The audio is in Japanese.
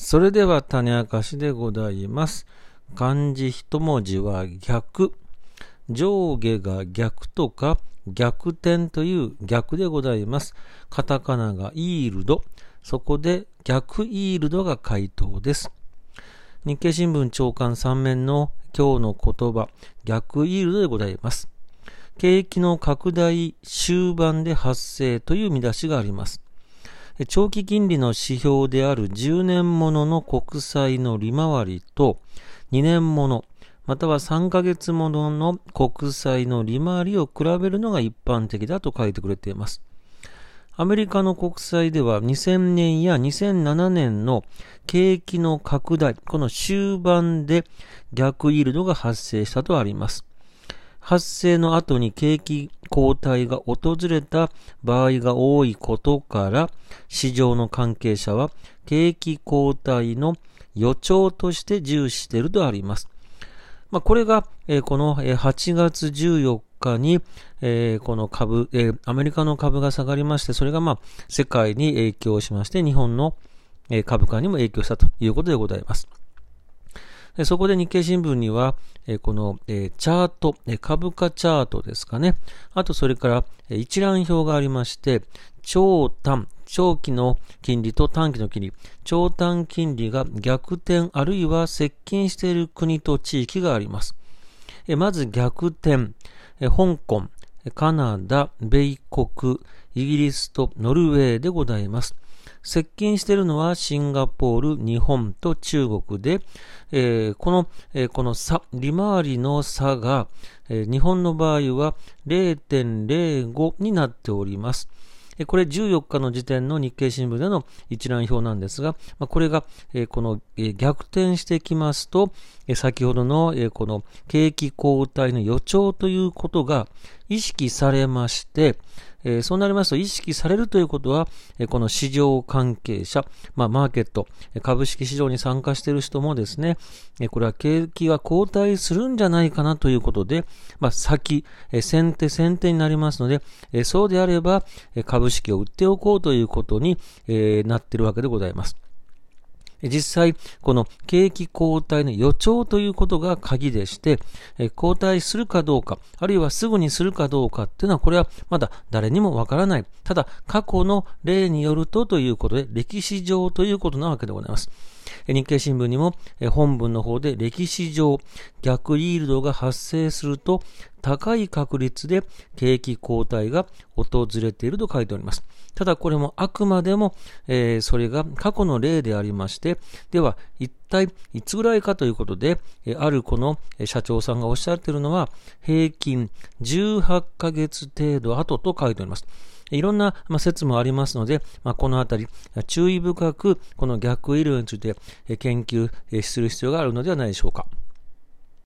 それでは種明かしでございます。漢字一文字は逆。上下が逆とか逆転という逆でございます。カタカナがイールド。そこで逆イールドが回答です。日経新聞朝刊3面の今日の言葉、逆イールドでございます。景気の拡大終盤で発生という見出しがあります。長期金利の指標である10年ものの国債の利回りと2年ものまたは3ヶ月ものの国債の利回りを比べるのが一般的だと書いてくれています。アメリカの国債では2000年や2007年の景気の拡大、この終盤で逆イールドが発生したとあります。発生の後に景気後退が訪れた場合が多いことから、市場の関係者は景気後退の予兆として重視しているとあります。これが、この8月14日に、この株、アメリカの株が下がりまして、それが世界に影響しまして、日本の株価にも影響したということでございます。そこで日経新聞には、このチャート、株価チャートですかね。あとそれから一覧表がありまして、長期の金利と短期の金利、長短金利が逆転あるいは接近している国と地域があります。まず逆転、香港、カナダ、米国、イギリスとノルウェーでございます。接近しているのはシンガポール、日本と中国で、この差、利回りの差が、日本の場合は 0.05 になっております。これ14日の時点の日経新聞での一覧表なんですが、これが、この逆転してきますと、先ほどのこの景気後退の予兆ということが意識されまして、そうなりますと意識されるということは、この市場関係者、マーケット、株式市場に参加している人もですね、これは景気が後退するんじゃないかなということで、先手になりますので、そうであれば株式を売っておこうということになっているわけでございます。実際、この景気後退の予兆ということが鍵でして、後退するかどうか、あるいはすぐにするかどうかっていうのは、これはまだ誰にもわからない。ただ、過去の例によるとということで、歴史上ということなわけでございます。日経新聞にも本文の方で歴史上逆イールドが発生すると高い確率で景気後退が訪れていると書いております。ただこれもあくまでも、それが過去の例でありまして、では一体いつぐらいかということで、あるこの社長さんがおっしゃっているのは平均18ヶ月程度後と書いております。いろんな説もありますので、このあたり注意深くこの逆イールドについて研究する必要があるのではないでしょうか。